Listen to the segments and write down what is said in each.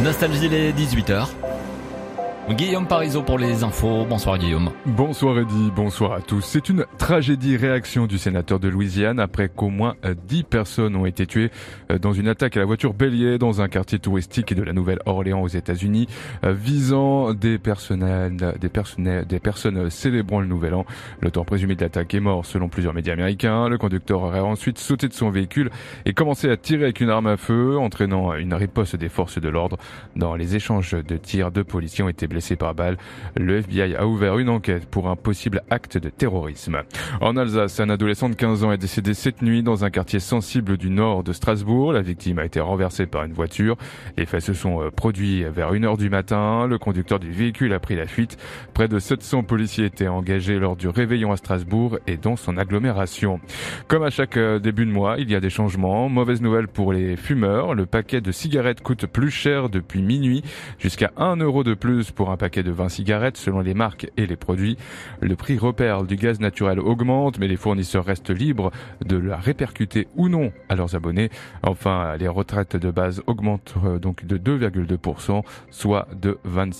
Nostalgie les 18h. Guillaume Parisot pour les infos. Bonsoir Guillaume. Bonsoir Eddy, bonsoir à tous. C'est une tragédie, réaction du sénateur de Louisiane après qu'au moins 10 personnes ont été tuées dans une attaque à la voiture bélier dans un quartier touristique de la Nouvelle-Orléans aux États-Unis, visant des personnes célébrant le Nouvel An. L'auteur présumé de l'attaque est mort selon plusieurs médias américains. Le conducteur aurait ensuite sauté de son véhicule et commencé à tirer avec une arme à feu, entraînant une riposte des forces de l'ordre. Dans les échanges de tirs, 2 policiers ont été blessé par balle. Le FBI a ouvert une enquête pour un possible acte de terrorisme. En Alsace, un adolescent de 15 ans est décédé cette nuit dans un quartier sensible du nord de Strasbourg. La victime a été renversée par une voiture. Les faits se sont produits vers 1h du matin. Le conducteur du véhicule a pris la fuite. Près de 700 policiers étaient engagés lors du réveillon à Strasbourg et dans son agglomération. Comme à chaque début de mois, il y a des changements. Mauvaise nouvelle pour les fumeurs. Le paquet de cigarettes coûte plus cher depuis minuit, jusqu'à 1 euro de plus pour un paquet de 20 cigarettes selon les marques et les produits. Le prix repère du gaz naturel augmente, mais les fournisseurs restent libres de la répercuter ou non à leurs abonnés. Enfin, les retraites de base augmentent donc de 2,2%, soit de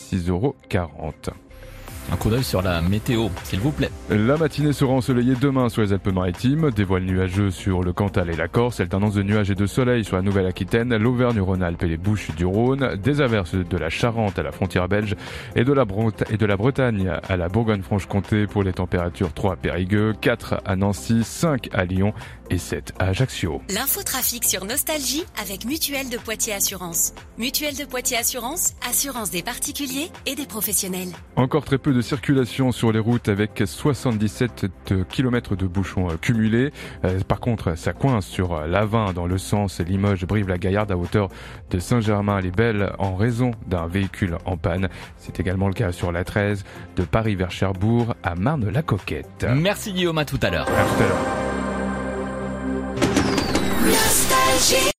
26,40 €. Un coup d'œil sur la météo, s'il vous plaît. La matinée sera ensoleillée demain sur les Alpes-Maritimes, des voiles nuageux sur le Cantal et la Corse, alternance de nuages et de soleil sur la Nouvelle-Aquitaine, l'Auvergne-Rhône-Alpes et les Bouches-du-Rhône, des averses de la Charente à la frontière belge et de la Bretagne à la Bourgogne-Franche-Comté pour les températures 3 à Périgueux, 4 à Nancy, 5 à Lyon et 7 à Ajaccio. L'infotrafic sur Nostalgie avec Mutuelle de Poitiers Assurance. Mutuelle de Poitiers Assurance, assurance des particuliers et des professionnels. Encore très peu de circulation sur les routes avec 77 km de bouchons cumulés. Par contre, ça coince sur l'A20 dans le sens Limoges-Brive-la-Gaillarde à hauteur de Saint-Germain-les-Belles en raison d'un véhicule en panne. C'est également le cas sur l'A13 de Paris vers Cherbourg à Marne-la-Coquette. Merci Guillaume, à tout à l'heure. À tout à l'heure. Nostalgie.